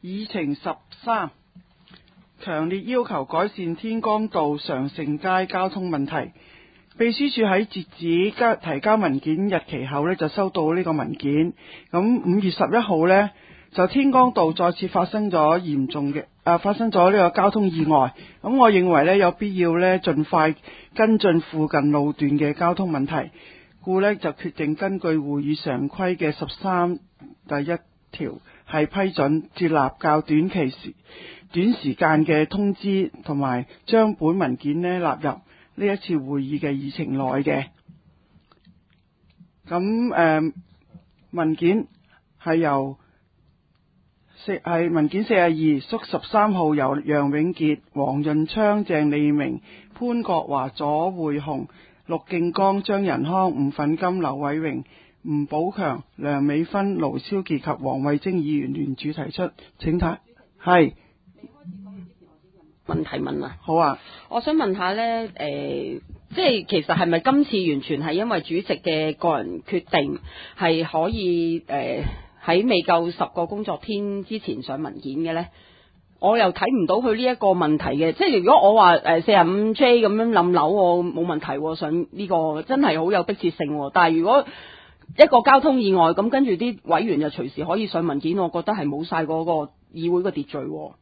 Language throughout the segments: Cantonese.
議程13，強烈要求改善天光道常盛街交通問題。秘書處喺截止提交文件日期後呢，就收到呢個文件。咁5月11號呢，就天光道再次發生咗嚴重嘅發生咗呢個交通意外。咁我認為呢，有必要呢盡快跟進附近路段嘅交通問題，故呢就決定根據會議常規嘅13第1條，係批准接納較短時間嘅通知，同埋將本文件呢納入呢一次會議嘅議程內嘅。咁文件係由文件42縮13號由楊永傑、黃潤昌、鄭利明、潘國華、左匯雄、陸敬剛、張仁康、吳奮金、劉偉榮、吳寶強、梁美芬、盧超傑及黃慧貞議員聯署提出。請睇係問題問啊， 好啊， 我想問下呢，即係其實係咪今次完全係因為主席嘅個人決定，係可以喺未夠10個工作天之前上文件嘅呢？我又睇唔到佢呢一個問題嘅，即係如果我話45J 咁樣冧樓，我冇問題上呢個真係好有迫切性。但係如果一個交通意外咁，跟住啲委員就隨時可以上文件，我覺得係冇晒嗰個議會嘅秩序。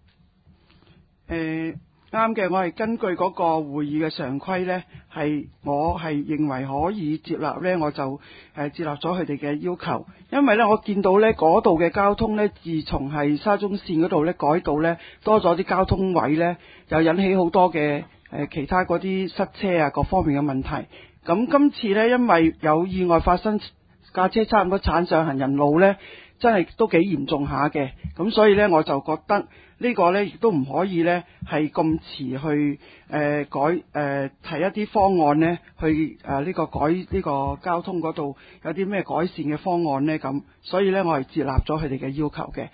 啱嘅，我係根據嗰個會議嘅常規呢，我係認為可以接納呢，我就接納咗佢哋嘅要求。因為呢，我見到呢嗰度嘅交通呢，自從係沙中線嗰度呢改道呢，多咗啲交通位呢，又引起好多嘅其他嗰啲塞車啊各方面嘅問題。咁今次呢，因為有意外發生，架車差唔多鏟上行人路呢，真係都幾嚴重下嘅。咁所以呢，我就覺得呢個呢亦都唔可以呢係咁遲去提一啲方案呢，去呢個改呢個交通嗰度有啲咩改善嘅方案呢。咁所以呢，我係接納咗佢哋嘅要求嘅。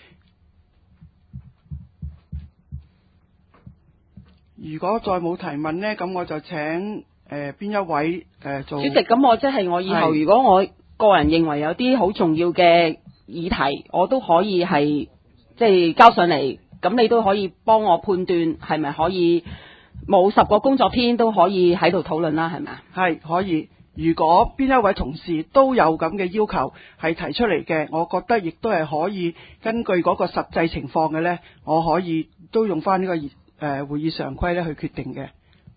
如果再冇提問呢，咁我就請邊一位做主席。咁我即係我以後如果我個人認為有啲好重要嘅議題，我都可以係即係交上嚟，咁你都可以幫我判斷係咪可以冇10個工作天都可以喺度討論啦，係咪啊？ 係可以。如果邊一位同事都有咁嘅要求係提出嚟嘅，我覺得亦都係可以根據嗰個實際情況嘅呢，我可以都用翻呢個會議常規呢去決定嘅。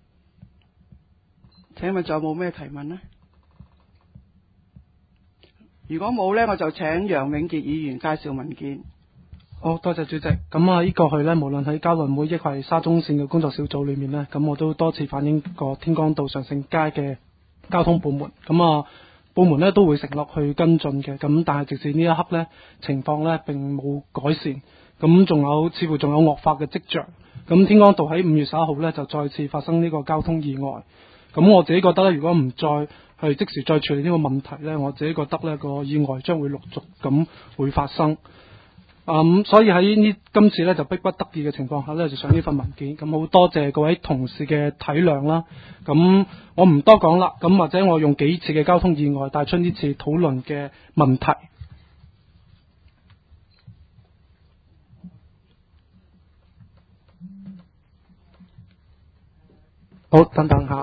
請問仲有冇咩提問呢？如果冇呢，我就請楊永傑議員介紹文件。 好，多謝主席。咁啊，呢個去呢，無論喺交運會亦係沙中線嘅工作小組裏面呢，咁我都多次反映過天光道常盛街嘅交通部門。咁啊，部門呢都會承諾去跟進嘅。咁但係直至呢一刻呢，情況呢並冇改善。咁似乎仲有惡化嘅跡象。咁天光道喺5月11號呢，就再次發生呢個交通意外。咁我自己覺得呢，如果唔再去即時再處理呢個問題呢，我自己覺得呢個意外將會陸續咁會發生。所以喺今次呢，就迫不得已嘅情況下呢，就上呢份文件。咁好多謝各位同事嘅體諒啦。咁我唔多講啦。咁或者我用幾次嘅交通意外帶出呢次討論嘅問題。好，等等下。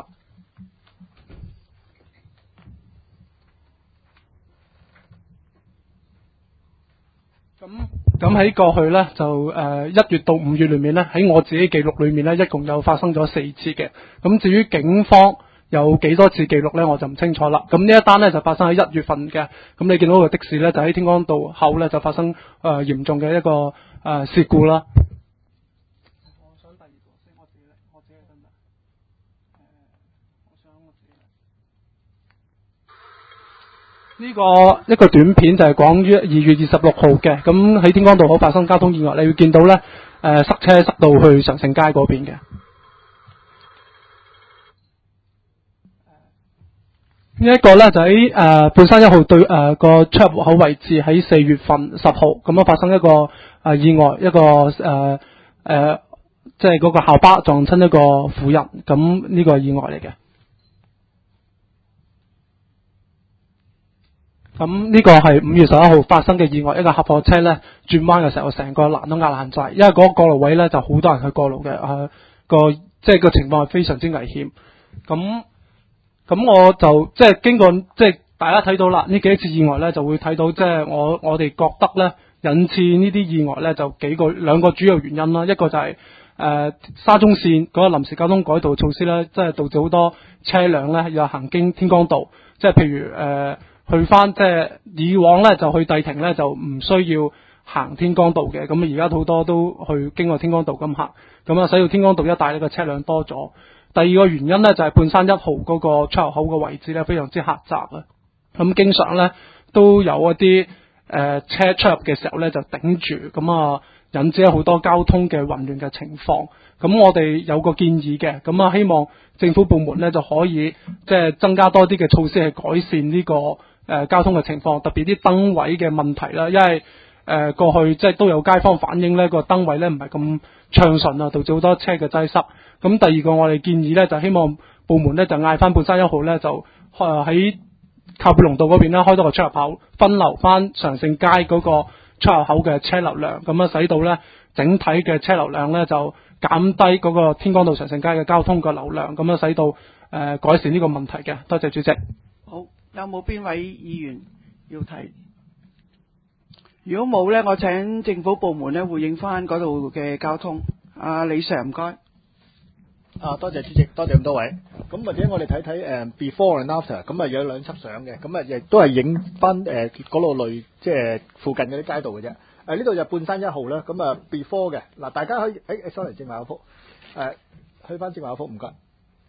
咁喺過去呢，就1月到5月裏面呢，喺我自己記錄裏面呢，一共有發生咗4次嘅。咁至於警方有幾多次記錄呢，我就唔清楚啦。咁呢一單呢，就發生喺1月份嘅。咁你見到個的士呢，就喺天光道後呢，就發生嚴重嘅一個事故啦。我想第二個先，我自己得唔得？呢個一個短片就係講於2月26號嘅，咁喺天光道口發生交通意外，你會見到呢塞車塞到去常盛街嗰邊嘅。呢一個呢，就喺半山1號對個出入口位置，喺4月份10號咁樣發生一個意外，一個即係嗰個校巴撞親一個婦人，咁呢個係意外嚟嘅。 咁呢個係5月11號發生嘅意外，一個客貨車咧轉彎嘅時候，成個欄都壓爛晒，因為嗰個過路位咧就好多人去過路嘅，即係個情況係非常之危險。咁我就即係經過即係大家睇到啦，呢幾次意外咧就會睇到即係我哋覺得咧引致呢啲意外咧就兩個主要原因啦，一個就係沙中線嗰個臨時交通改道措施咧，即係導致好多車輛咧要行經天光道，即係譬如去翻即係以往咧就去帝庭咧就唔需要行天光道嘅，咁而家好多都去經過天光道咁行，咁啊使到天光道一帶呢個車輛多咗。第二個原因咧就係半山1號嗰個出入口嘅位置咧非常之狹窄啊，咁經常咧都有一啲車出入嘅時候咧就頂住，咁啊引致好多交通嘅混亂嘅情況。咁我哋有個建議嘅，咁啊希望政府部門咧就可以即係增加多啲嘅措施去改善呢個交通嘅情況，特別啲燈位嘅問題啦，因為過去即係都有街坊反映呢個燈位咧唔係咁暢順啊，導致好多車嘅擠塞。咁第二個我哋建議咧就希望部門咧就嗌翻半山1號咧就喺靠背龍道嗰邊咧開多個出入口，分流翻常盛街嗰個出入口嘅車流量，咁啊使到咧整體嘅車流量咧就減低嗰個天光道常盛街嘅交通嘅流量，咁啊使到改善呢個問題嘅。多謝主席。 好，有冇邊位議員要提？如果冇咧，我請政府部門咧回應翻嗰度嘅交通。李 Sir 唔該。 多謝主席，多謝咁多位。咁或者我哋睇睇before and after， 咁啊有兩輯相嘅，咁啊亦都係影翻嗰度類即係附近嗰啲街道嘅啫。呢度就半山1號啦，咁啊 before 嘅嗱，大家可以sorry 正話嗰幅去翻正話嗰幅唔該。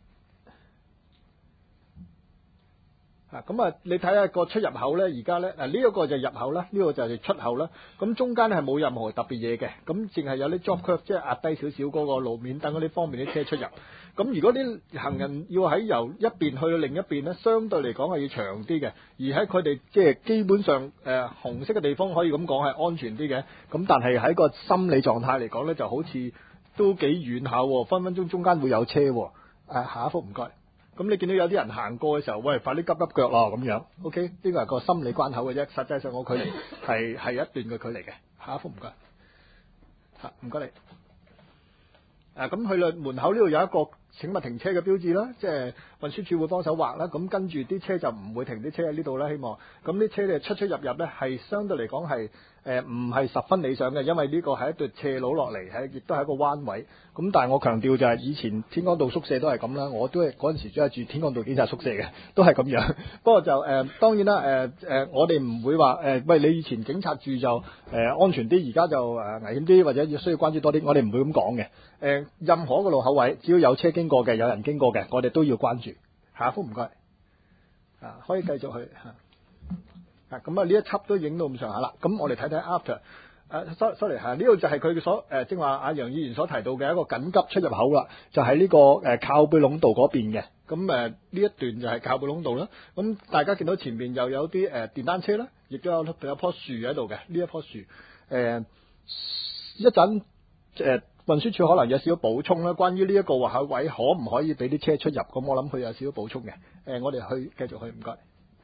咁你睇下個出入口咧，而家咧呢一個就入口啦，呢個就係出口啦。咁中間係冇任何特別嘢嘅，咁淨係有啲 drop curve， 即係壓低少少嗰個路面，等嗰啲方便啲車出入。咁如果啲行人要喺由一邊去到另一邊咧，相對嚟講係要長啲嘅。而喺佢哋即係基本上紅色嘅地方可以咁講係安全啲嘅。咁但係喺個心理狀態嚟講咧，就好似都幾遠下，分分鐘中間會有車。下一幅唔該。咁你見到有啲人行過嘅時候，喂，快啲急急腳咯咁樣。OK， 呢個係個心理關口嘅啫，實際上個距離係一段嘅距離嘅。下一幅唔該。唔該你。咁去到門口呢度有一個請勿停車嘅標誌啦，即係運輸署會幫手畫啦。咁跟住啲車就唔會停啲車喺呢度啦，希望。咁啲車咧出入咧係相對嚟講係唔係十分理想嘅，因為呢個係一段斜路落嚟，亦都係一個彎位。咁但係我強調就係以前天光道宿舍都係咁啦，我都係嗰陣時都係住天光道警察宿舍嘅，都係咁樣。不過就當然啦，我哋唔會話喂，你以前警察住就安全啲，而家就危險啲，或者要需要關注多啲，我哋唔會咁講嘅。任何一個路口位，只要有車經過嘅，有人經過嘅，我哋都要關注。下一幅唔該。可以繼續去咁呢一輯都影到咁上下啦。咁我哋睇睇 after。sorry 呢度就係佢所正話阿楊議員所提到嘅一個緊急出入口啦，就喺呢個靠背壟道嗰邊嘅。咁呢一段就係靠背壟道啦。咁大家見到前面又有啲電單車啦，亦都有棵樹喺度嘅。呢一棵樹一陣運輸署可能有少少補充啦，關於呢一個話口位可唔可以俾啲車出入？咁我諗佢有少少補充嘅。我哋繼續去，唔該。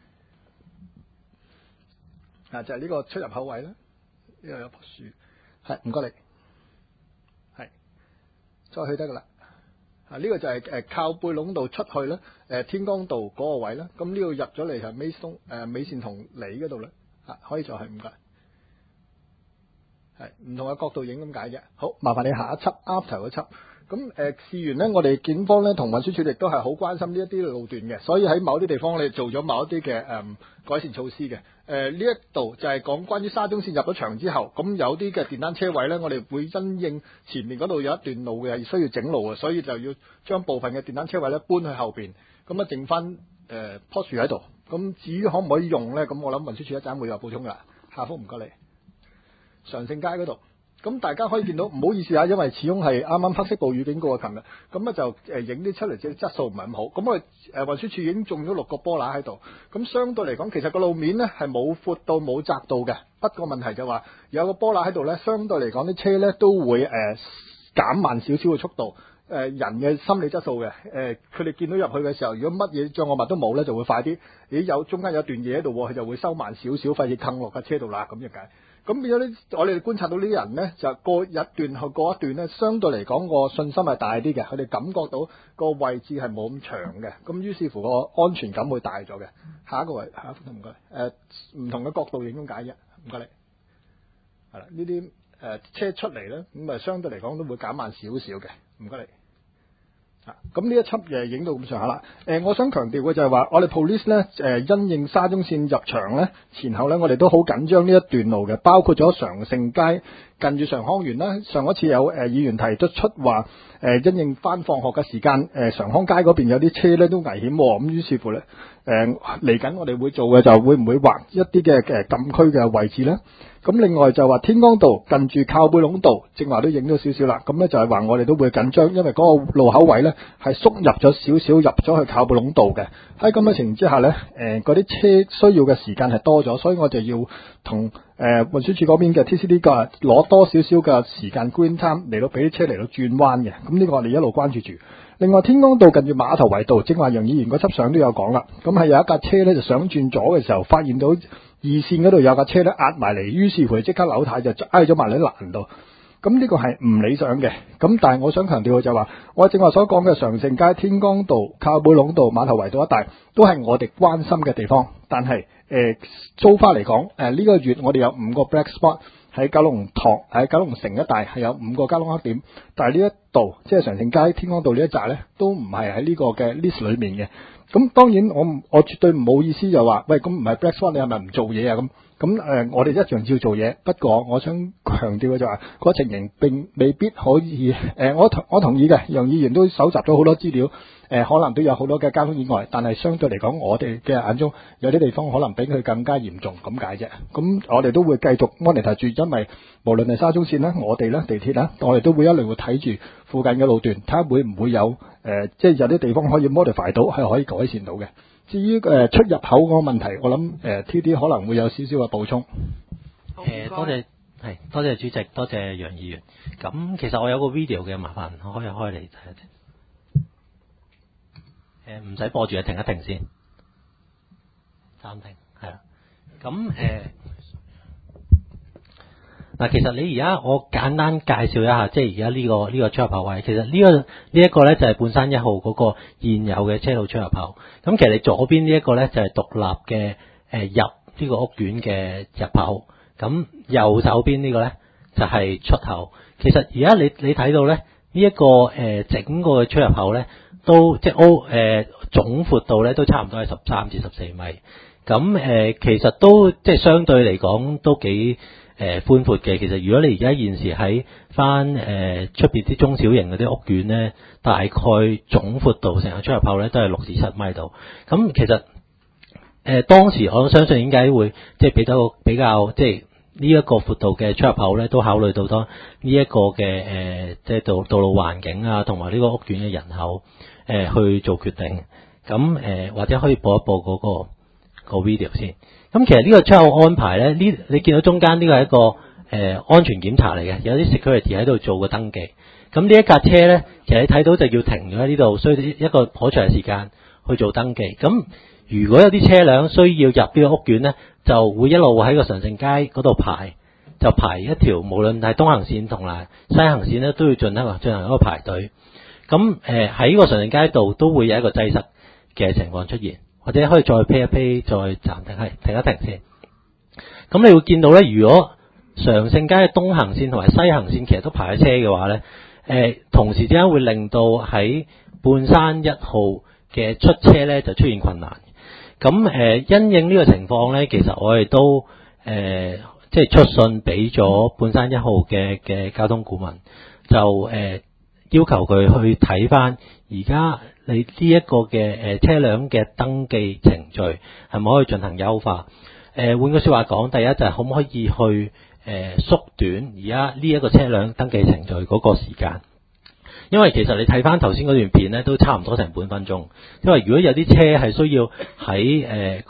就係呢個出入口位啦。呢度有棵樹，係唔該你，係再去得噶啦。呢個就係靠背壟道出去咧，天光道嗰個位啦。咁呢度入咗嚟係美善同里嗰度啦。可以再去，唔該。係唔同嘅角度影咁解啫。好，麻煩你下一輯 after 嗰輯。咁事緣呢，我哋警方咧同運輸署亦都係好關心呢一啲路段嘅，所以喺某啲地方我哋做咗某一啲嘅改善措施嘅。呢一度就係講關於沙中線入咗場之後，咁有啲嘅電單車位咧，我哋會因應前面嗰度有一段路嘅需要整路嘅，所以就要將部分嘅電單車位咧搬去後邊，咁剩翻棵樹喺度。咁至於可唔可以用咧？咁我諗運輸署一陣會有補充噶。下幅唔該你，常盛街嗰度。咁大家可以見到，唔好意思因為始終係啱啱黑色暴雨警告啊，琴日咁就影啲出嚟嘅質素唔係咁好。咁我運輸署已經種咗6個波乸喺度，咁相對嚟講，其實個路面呢係冇闊到冇窄到嘅。不過問題就話有個波乸喺度呢，相對嚟講啲車呢都會減慢少少嘅速度， 人嘅心理質素嘅。佢哋見到入去嘅時候，如果乜嘢障礙物都冇咧，就會快啲。有中間有段嘢喺度，佢就會收慢少少，費事坑落架車度啦咁樣解。咁變咗咧，我哋觀察到呢啲人咧，就過一段後過一段咧，相對嚟講個信心係大啲嘅，佢哋感覺到個位置係冇咁長嘅，咁於是乎個安全感會大咗嘅。下一個位，下一幅圖唔該。唔同嘅角度影咁解啫，唔該你。係啦，呢啲車出嚟咧，咁啊相對嚟講都會減慢少少嘅，唔該你。咁呢一輯影到咁上下啦。我想強調嘅就係話，我哋 police 咧因應沙中線入場咧前後咧，我哋都好緊張呢一段路嘅，包括咗常盛街近住常康園啦。上一次有議員提得出話，因應翻放學嘅時間，常康街嗰邊有啲車咧都危險，咁於是乎咧，嚟緊我哋會做嘅就會唔會劃一啲嘅禁區嘅位置咧？咁另外就話天光道近住靠背壟道，正話都影咗少少啦。咁咧就係話我哋都會緊張，因為嗰個路口位咧係縮入咗少少，入咗去靠背壟道嘅。喺咁嘅情形之下咧，嗰啲車需要嘅時間係多咗，所以我就要同運輸署嗰邊嘅 TCD 嘅攞多少少嘅時間 green time 嚟到俾啲車嚟到轉彎嘅。咁呢個我哋一路關注住。另外天光道近住碼頭圍道，正話楊議員嗰輯相都有講啦。咁係有一架車咧就想轉左嘅時候，發現到二線嗰度有架車咧壓埋嚟，於是乎即刻扭軚就挨咗埋喺欄度。咁呢個係唔理想嘅。咁但係我想強調嘅就係話，我正話所講嘅常盛街、天光道、靠背壟道、碼頭圍道一帶，都係我哋關心嘅地方。但係租翻嚟講，呢個月我哋有5個 black spot 喺九龍城一帶係有5個交通黑點，但係呢一度即係常盛街、天光道呢一紮咧，都唔係喺呢個嘅 list 裏面嘅。咁當然我絕對唔好意思就話，喂，咁唔係 black spot 你係咪唔做嘢啊？咁我哋一樣照做嘢，不過我想強調嘅就係個情形並未必可以我同意嘅，楊議員都搜集咗好多資料，可能都有好多嘅交通意外，但係相對嚟講，我哋嘅眼中有啲地方可能比佢更加嚴重咁解啫。咁我哋都會繼續 monitor 住，因為無論係沙中線啦、我哋啦、地鐵啦，我哋都會一路會睇住附近嘅路段，睇下會唔會有即係有啲地方可以 modify 到，係可以改善到嘅。至於出入口嗰個問題，我諗TD 可能會有少少嘅補充。 多謝主席，多謝楊議員。咁其實我有個 video 嘅，麻煩我可以開嚟睇一睇。唔使播住，停一停先，暫停係啦。咁嗱，其實你而家我簡單介紹一下，即係而家呢個出入口位。其實呢一個咧就係半山1號嗰個現有嘅車路出入口。咁其實你左邊呢一個咧就係獨立嘅入呢個屋苑嘅入口。咁右手邊呢個咧就係出口。其實而家你睇到咧呢一個整個嘅出入口咧都即係總闊度咧都差唔多係13至14米。咁其實都即係相對嚟講都幾寬闊嘅。其實如果你而家現時喺翻出邊啲中小型嗰啲屋苑咧，大概總闊度成個出入口咧都係6至7米度。咁其實當時我相信應該會即係比較即係呢一個闊度嘅出入口咧，都考慮到多呢一個嘅即係道路環境啊，同埋呢個屋苑嘅人口去做決定。咁或者可以播一播嗰個 video 先。咁其實呢個出口安排咧，你見到中間呢個係一個安全檢查嚟嘅，有啲 security 喺度做個登記。咁呢一架車咧，其實你睇到就要停咗喺呢度，需要一個頗長嘅時間去做登記。咁如果有啲車輛需要入呢個屋苑咧，就會一路喺個常盛街嗰度排一條，無論係東行線同埋西行線咧，都要進行一個排隊。咁喺個常盛街度都會有一個擠塞嘅情況出現，或者可以再 pay 一 pay 再暫停，係停一停先。咁你會見到咧，如果常盛街嘅東行線同埋西行線其實都排咗車嘅話咧，同時之間會令到喺半山1號嘅出車咧就出現困難。咁因應呢個情況咧，其實我哋都即係出信俾咗半山1號嘅交通顧問，就要求佢去睇翻而家你呢一個嘅車輛嘅登記程序係咪可以進行優化？換句説話講，第一就係可唔可以去縮短而家呢一個車輛登記程序嗰個時間？因為其實你睇翻頭先嗰段片咧，都差唔多成半分鐘。因為如果有啲車係需要喺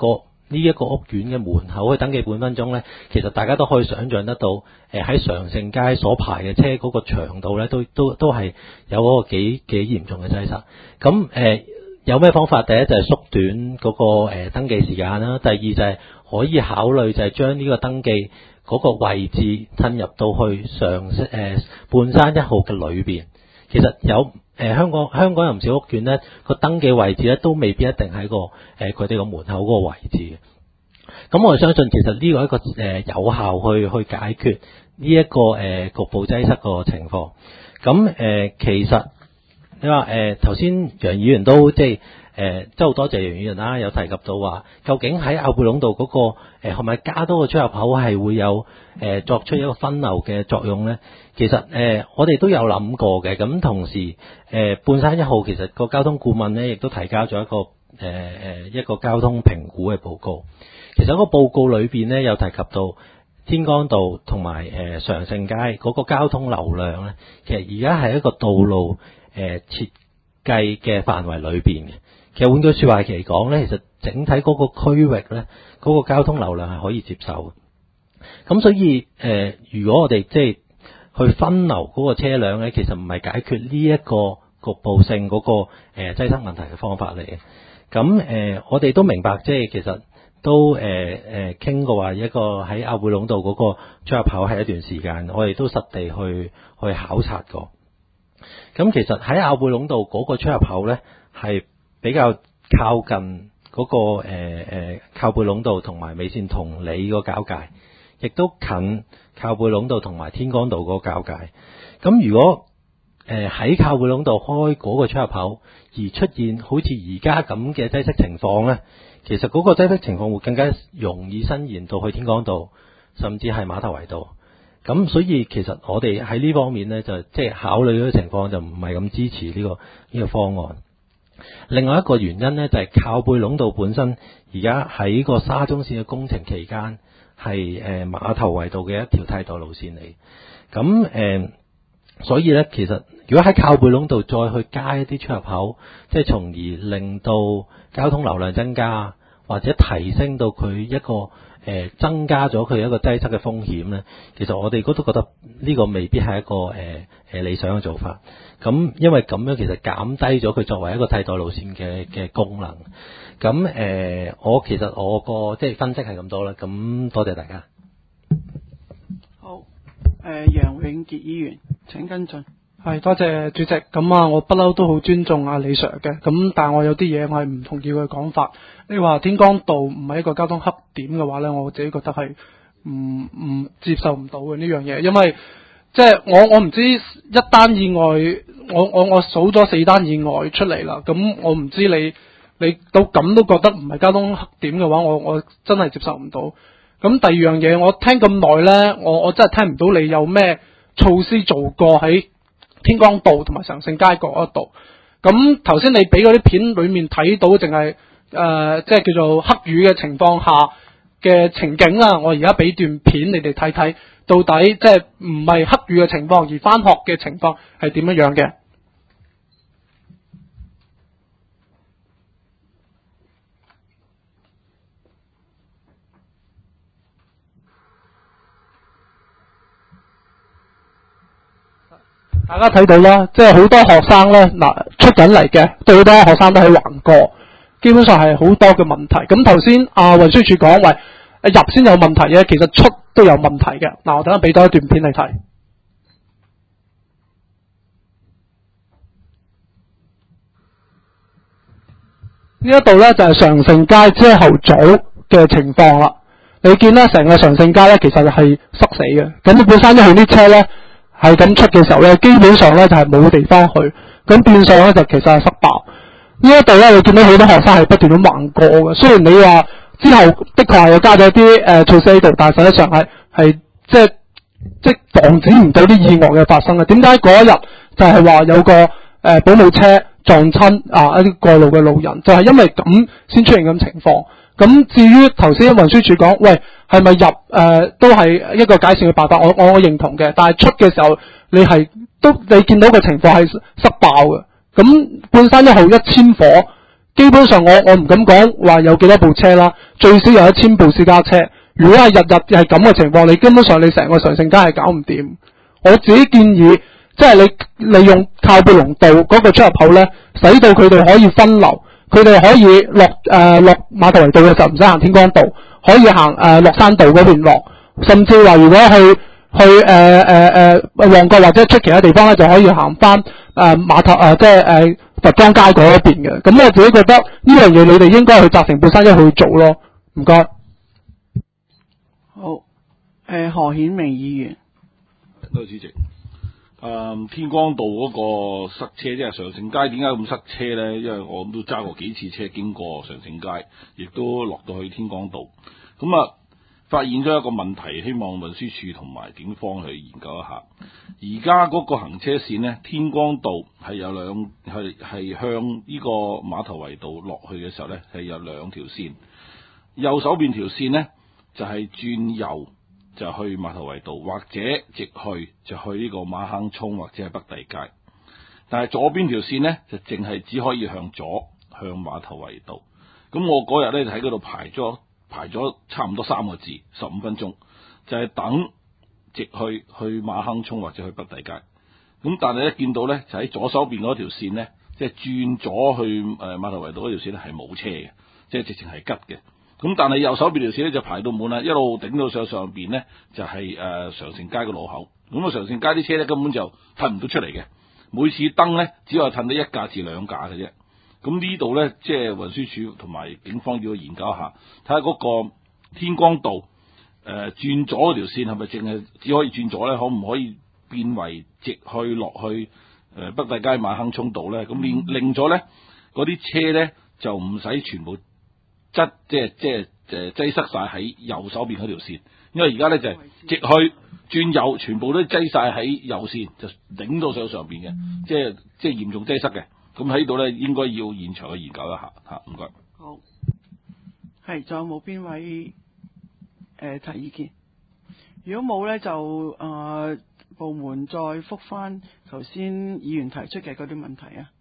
呢一個屋苑嘅門口去登記半分鐘咧，其實大家都可以想像得到，喺常盛街所排嘅車嗰個長度咧，都係有嗰個幾嚴重嘅擠塞。咁有咩方法？第一就係縮短嗰個登記時間啦，第二就係可以考慮就係將呢個登記嗰個位置褪入到去半山1號嘅裏邊。其實有香港有唔少屋苑咧，個登記位置咧都未必一定喺佢哋個門口嗰個位置嘅。咁我相信其實呢個係一個有效去解決呢一個局部擠塞個情況。咁其實你話頭先楊議員都即係好多謝楊議員啦，有提及到話究竟喺奧貝壟道嗰個係咪加多個出入口係會有作出一個分流嘅作用咧？其實我哋都有諗過嘅。咁同時半山1號其實個交通顧問咧亦都提交咗一個交通評估嘅報告。其實個報告裏邊咧有提及到天光道同埋常盛街嗰個交通流量咧，其實而家係一個道路設計嘅範圍裏邊嘅。其實換句説話嚟講咧，其實整體嗰個區域咧，嗰個交通流量係可以接受嘅。咁所以如果我哋即係去分流嗰個車輛咧，其實唔係解決呢一個局部性嗰個擠塞問題嘅方法嚟嘅。咁我哋都明白，即係其實都傾過話一個喺奧貝壟道嗰個出入口係一段時間，我哋都實地去考察過。咁其實喺奧貝壟道嗰個出入口咧，係比較靠近嗰個靠貝壟道同埋美善同里個交界，亦都近靠貝壟道同埋天光道嗰個交界。咁如果喺靠貝壟道開嗰個出入口而出現好似而家咁嘅擠塞情況咧，其實嗰個擠塞情況會更加容易伸延到去天光道，甚至係馬頭圍道。咁所以其實我哋喺呢方面咧，就即係考慮嗰個情況就唔係咁支持呢個方案。另外一個原因咧，就係靠貝壟道本身而家喺個沙中線嘅工程期間係馬頭圍道嘅一條替代路線嚟。咁所以咧，其實如果喺靠貝壟道再去加一啲出入口，即係從而令到交通流量增加，或者提升到佢一個增加咗佢一個擠塞嘅風險咧，其實我哋都覺得呢個未必係一個理想嘅做法。咁因為咁樣其實減低咗佢作為一個替代路線嘅功能。咁其實我個即係分析係咁多啦。咁多謝大家。 好，楊永傑議員請跟進。 係，多謝主席。咁啊，我不嬲都好尊重阿李 Sir 嘅。咁但係我有啲嘢我係唔同意佢嘅講法。你話天光道唔係一個交通黑點嘅話咧，我自己覺得係唔接受唔到嘅呢樣嘢，因為即係我唔知一單意外，我數咗4單意外出嚟啦。咁我唔知你到咁都覺得唔係交通黑點嘅話，我真係接受唔到。咁第二樣嘢，我聽咁耐咧，我真係聽唔到你有咩措施做過喺天光道同埋常盛街嗰度。咁頭先你俾嗰啲片裏面睇到，淨係即係叫做黑雨嘅情況下嘅情景啦。我而家俾段片你哋睇睇，到底即係唔係黑雨嘅情況，而返學嘅情況係點樣樣嘅？大家睇到啦，即係好多學生咧，出緊嚟嘅，對好多學生都喺橫過，基本上係好多嘅問題。咁頭先運輸署講，喂，入先有問題嘅，其實出都有問題嘅。我等下俾多一段片你睇。呢一度咧就係常盛街朝後早嘅情況啦。你見咧成個常盛街咧其實係塞死嘅。咁半山1號啲車咧係咁出嘅時候咧，基本上咧就係冇地方去，咁變相咧就其實係塞爆。呢一度咧，你見到好多學生係不斷咁橫過嘅。雖然你話之後的確係有加咗啲措施喺度，但係實際上係即防止唔到啲意外嘅發生嘅。點解嗰一日就係話有個保姆車撞親一啲過路嘅路人，就係因為咁先出現咁情況。咁至於頭先運輸署講，喂，係咪入都係一個解決嘅辦法？我認同嘅，但係出嘅時候你見到個情況係塞爆嘅。咁半山1號一千火基本上我唔敢講話有幾多部車啦，最少有1000部私家車。如果係日日係咁嘅情況，你根本上你成個常盛街係搞唔掂。我自己建議，即係你利用靠背龍道嗰個出入口咧，使到佢哋可以分流，佢哋可以落馬頭圍道嘅時候唔使行天光道，可以行落山道嗰邊落，甚至話如果去旺角或者出其他地方咧，就可以行翻碼頭即係佛光街嗰一邊嘅。咁我自己覺得呢樣嘢你哋應該去責成半山一去做咯。唔該。 好，何顯明議員。 多謝主席。天光道嗰個塞車，即係常盛街點解咁塞車咧？因為我都揸過幾次車經過常盛街，亦都落到去天光道。咁啊，發現咗一個問題，希望運輸署同埋警方去研究一下。而家嗰個行車線咧，天光道係有係向呢個馬頭圍道落去嘅時候咧，係有兩條線。右手邊條線咧就係轉右就去馬頭圍道，或者直去就去呢個馬坑涌或者係北帝街。但係左邊條線咧就淨係只可以向左向馬頭圍道。咁我嗰日咧就喺嗰度排咗差唔多3個字15分鐘，就係等直去馬坑涌或者去北帝街。咁但係一見到咧就喺左手邊嗰條線咧，即係轉左去馬頭圍道嗰條線咧係冇車嘅，即係直情係吉嘅。咁但係右手邊條線咧就排到滿啦，一路頂到上邊咧就係常盛街嘅路口。咁啊常盛街啲車咧根本就褪唔到出嚟嘅，每次燈咧只係褪到1架至2架嘅啫。咁呢度咧即係運輸署同埋警方要去研究一下，睇下嗰個天光道轉左嗰條線係咪淨係只可以轉左咧？可唔可以變為直去落去北帝街馬坑涌道咧？咁令咗咧嗰啲車咧就唔使全部即係擠塞晒喺右手邊嗰條線，因為而家咧就係直去轉右，全部都擠晒喺右線，就頂到上邊嘅，即係嚴重擠塞嘅。咁喺度咧應該要現場去研究一下嚇，唔該。 好，係，仲有冇邊位提意見？如果冇咧，就部門再覆翻頭先議員提出嘅嗰啲問題啊。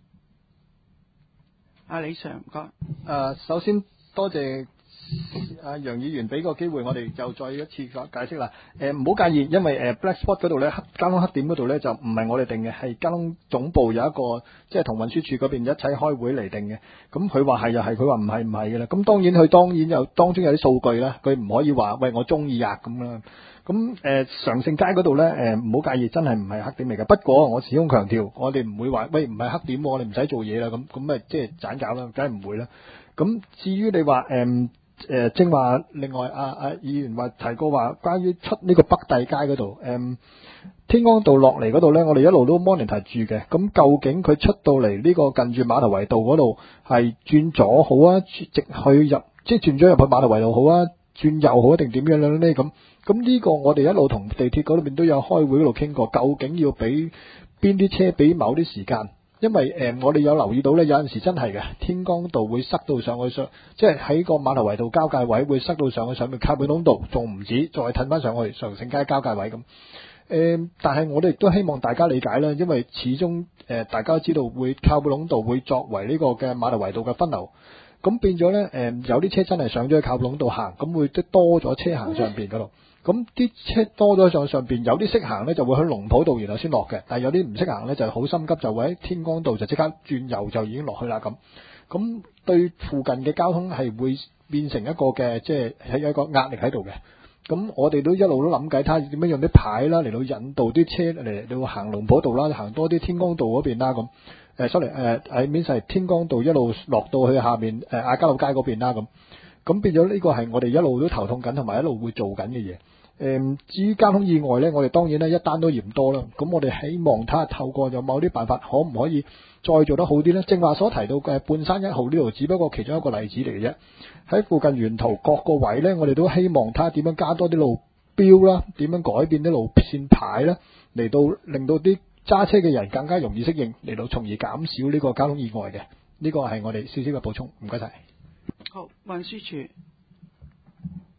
阿李 Sir，唔該。 首先多謝阿楊議員俾個機會，我哋就再一次解釋啦。唔好介意，因為Black Spot 嗰度咧，交通黑點嗰度咧就唔係我哋定嘅，係交通總部有一個即係同運輸署嗰邊一齊開會嚟定嘅。咁佢話係又係，佢話唔係嘅啦。咁當然佢當然有當中有啲數據啦，佢唔可以話喂我中意啊咁啦。咁常盛街嗰度咧唔好介意，真係唔係黑點嚟嘅。不過我始終強調，我哋唔會話喂唔係黑點，我哋唔使做嘢啦。咁咪即係盞搞啦，梗係唔會啦。咁至於你話正話另外議員話提過話關於出呢個北帝街嗰度天光道落嚟嗰度咧，我哋一路都 monitor 住嘅。咁究竟佢出到嚟呢個近住馬頭圍道嗰度係轉左好啊，直去入即係轉咗入去馬頭圍道好啊，轉右好定點樣咧？咁呢個我哋一路同地鐵嗰邊都有開會嗰度傾過，究竟要俾邊啲車俾某啲時間？因為我哋有留意到咧，有陣時真係嘅，天光道會塞到上去即係喺個馬頭圍道交界位會塞到上去上面靠背窿道，仲唔止，再褪翻上去常盛街交界位咁。但係我哋亦都希望大家理解啦，因為始終大家都知道會靠背窿道會作為呢個嘅馬頭圍道嘅分流，咁變咗咧有啲車真係上咗去靠背窿道行，咁會多咗車行上邊嗰度。咁啲車多咗上邊，有啲識行咧就會喺龍埔道然後先落嘅，但係有啲唔識行咧就好心急，就會喺天光道就即刻轉右就已經落去啦咁。咁對附近嘅交通係會變成一個嘅即係係一個壓力喺度嘅。咁我哋都一路都諗計睇下點樣用啲牌啦嚟到引導啲車嚟到行龍埔道啦，行多啲天光道嗰邊啦咁。sorry 喺面係天光道一路落到去下面亞皆老街嗰邊啦咁。咁變咗呢個係我哋一路都頭痛緊，同埋一路會做緊嘅嘢。至於交通意外呢，我哋當然咧一單都嫌多啦。咁我哋希望睇下透過有某啲辦法，可唔可以再做得好啲呢？正話所提到嘅半山1號呢度，只不過其中一個例子嚟嘅啫。喺附近沿途各個位呢，我哋都希望睇下點樣加多啲路標啦，點樣改變啲路線牌啦，嚟到令到啲揸車嘅人更加容易適應，嚟到從而減少呢個交通意外嘅。呢個係我哋少少嘅補充，唔該晒。 好，運輸署。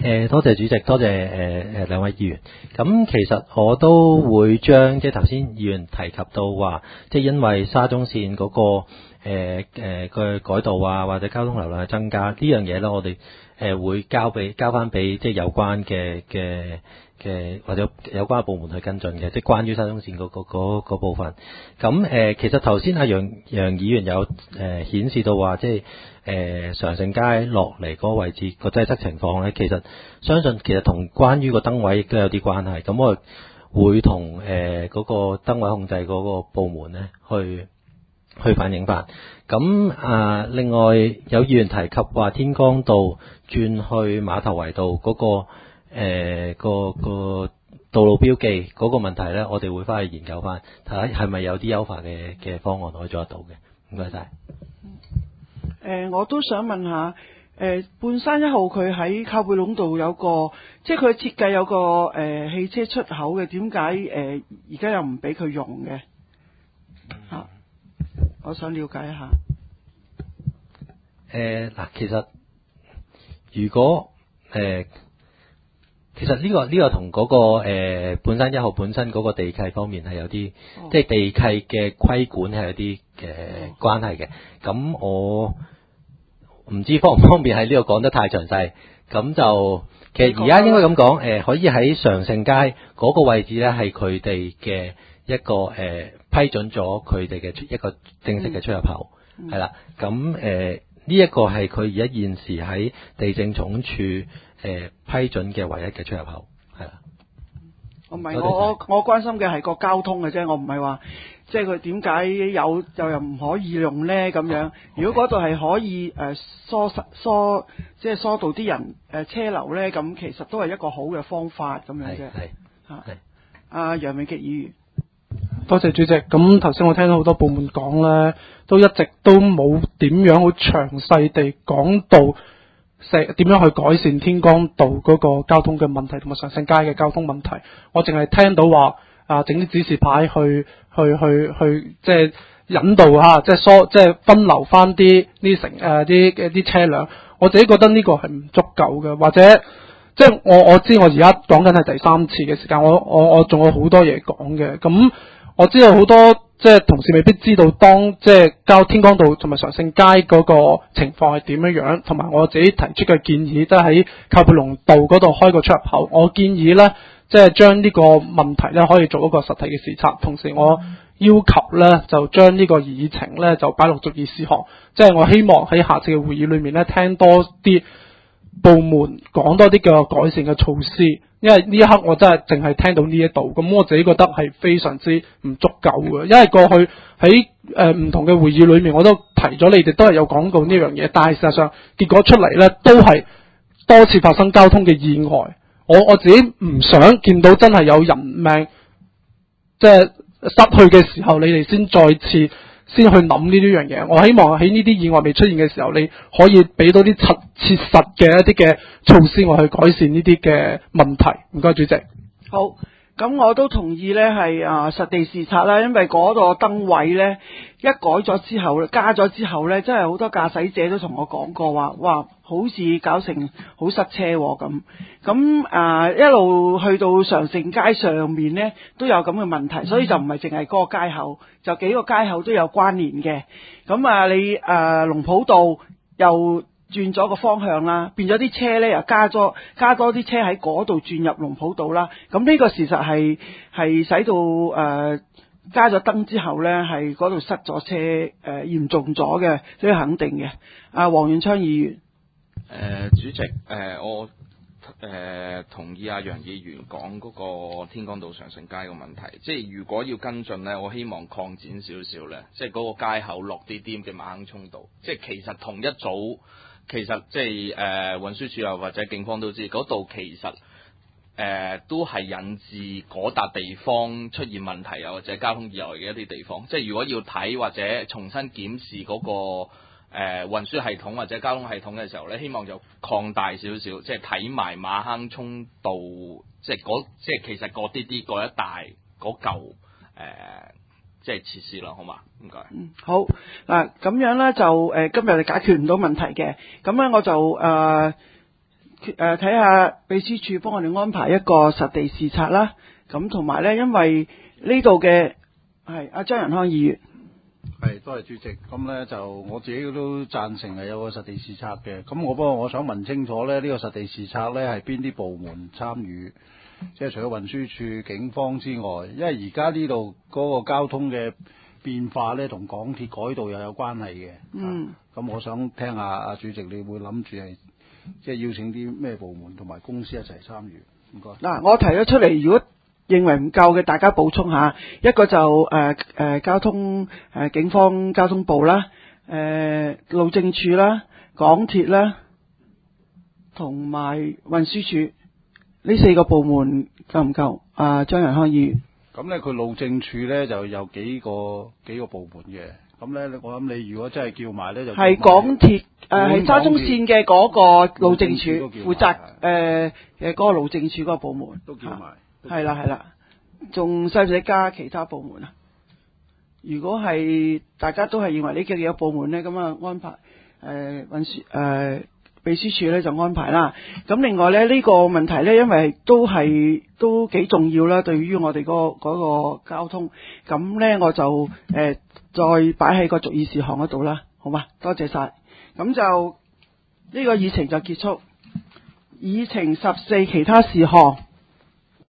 多謝主席，多謝兩位議員。咁其實我都會將即係頭先議員提及到話，即係因為沙中線嗰個嘅改道啊，或者交通流量嘅增加呢樣嘢咧，我哋會交翻俾即係有關嘅或者有關嘅部門去跟進嘅，即係關於沙中線嗰部分。咁其實頭先阿楊議員有顯示到話，即係常盛街落嚟嗰個位置個擠塞情況咧，其實相信其實同關於個燈位亦都有啲關係。咁我會同嗰個燈位控制嗰個部門咧去反映翻。咁另外有議員提及話天光道轉去碼頭圍道嗰個個道路標記嗰個問題咧，我哋會翻去研究翻，睇下係咪有啲優化嘅方案可以做得到嘅。唔該晒。 我都想問下，半山1號佢喺靠背壟道有個，即係佢設計有個汽車出口嘅，點解而家又唔俾佢用嘅？我想了解一下。 嗱，其實如果其實呢個同嗰個半山1號本身嗰個地契方面係有啲，即係地契嘅規管係有啲關係嘅。咁我唔知方唔方便喺呢度講得太詳細。咁就其實而家應該咁講，可以喺常盛街嗰個位置咧，係佢哋嘅一個批准咗佢哋嘅一個正式嘅出入口，係啦。咁呢一個係佢而家現時喺地政總署批准嘅唯一嘅出入口，係啦。 唔係我關心嘅係個交通嘅啫，我唔係話即係佢點解有又唔可以用咧咁樣。如果嗰度係可以即係疏導啲人車流咧，咁其實都係一個好嘅方法咁樣啫。係阿楊永杰議員。 多謝主席。咁頭先我聽到好多部門講咧，都一直都冇點樣好詳細地講到點樣去改善天光道嗰個交通嘅問題同埋常盛街嘅交通問題。我淨係聽到話整啲指示牌去即係引導下，即係分流翻啲啲車輛。我自己覺得呢個係唔足夠嘅，或者即係我知我而家講緊係第三次嘅時間，我仲有好多嘢講嘅。咁我知道好多即係同事未必知道當即係交天光道同埋常盛街嗰個情況係點樣，同埋我自己提出嘅建議，即係喺靠背壟道嗰度開個出入口。我建議呢，即係將呢個問題呢可以做一個實體嘅視察，同時我要求呢就將呢個議程呢就擺落逐議事項，即係我希望喺下次嘅會議裏面呢聽多啲部門講多啲嘅改善嘅措施，因為呢一刻我真係淨係聽到呢一度，咁我自己覺得係非常之唔足夠嘅。因為過去喺唔同嘅會議裏面，我都提咗你哋都係有講到呢樣嘢，但係事實上結果出嚟呢都係多次發生交通嘅意外。我自己唔想見到真係有人命即係失去嘅時候，你哋先去諗呢啲樣嘢。我希望喺呢啲意外未出現嘅時候，你可以俾到啲切實嘅一啲嘅措施，我去改善呢啲嘅問題。唔該，主席。 好，咁我都同意呢係實地視察啦，因為嗰個燈位呢一改咗之後，加咗之後呢，真係好多駕駛者都同我講過話，哇，好似搞成好塞車咁。咁一路去到常盛街上面呢，都有咁嘅問題，所以就唔係淨係嗰個街口，就幾個街口都有關聯嘅。咁你龍普道又轉咗個方向啦，變咗啲車呢又加多啲車喺嗰度轉入龍普道啦。咁呢個事實係使到加咗燈之後呢，係嗰度塞咗車嚴重咗嘅，所以肯定嘅。黃遠昌議員。 主席，我同意阿楊議員講嗰個天光道常盛街嘅問題，即係如果要跟進呢，我希望擴展少少呢，即係嗰個街口落啲啲嘅馬坑涌道，即係其實同一組，其實即係運輸署又或者警方都知，嗰度其實都係引致嗰笪地方出現問題，又或者交通意外嘅一啲地方。即係如果要睇或者重新檢視嗰個運輸系統或者交通系統嘅時候咧，希望就擴大少少，即係睇埋馬坑涌道，即係其實嗰一帶嗰嚿即係設施啦，好嘛？唔該。 好咁樣咧就今日你解決唔到問題嘅，咁咧我就睇下秘書處幫我哋安排一個實地視察啦。咁同埋咧，因為呢度嘅係阿張仁康議員。 係，多謝主席。咁咧就我自己都贊成係有個實地視察嘅。咁不過我想問清楚咧，呢個實地視察咧係邊啲部門參與？即係除咗運輸署、警方之外，因為而家呢度嗰個交通嘅變化咧，同港鐵改道又有關係嘅。咁我想聽下阿主席，你會諗住係即係邀請啲咩部門同埋公司一齊參與？唔該。 嗱，我提咗出嚟，如果認為唔夠嘅，大家補充下。一個就交通警方交通部啦，路政署啦，港鐵啦，同埋運輸署呢4個部門夠唔夠？張仁康議員。 咁咧，佢路政署咧就有幾個部門嘅。咁咧，我諗你如果真係叫埋咧，就係港鐵係沙中線嘅嗰個路政署負責嗰個路政署嗰個部門都叫埋。 係啦，仲使唔使加其他部門啊？如果係大家都係認為呢幾個部門咧，咁安排運輸秘書處咧就安排啦。咁另外咧呢個問題咧，因為都幾重要啦，對於我哋嗰個交通。咁咧我就再擺喺個逐議事項嗰度啦，好嘛？多謝晒。咁就呢個議程就結束。議程14其他事項。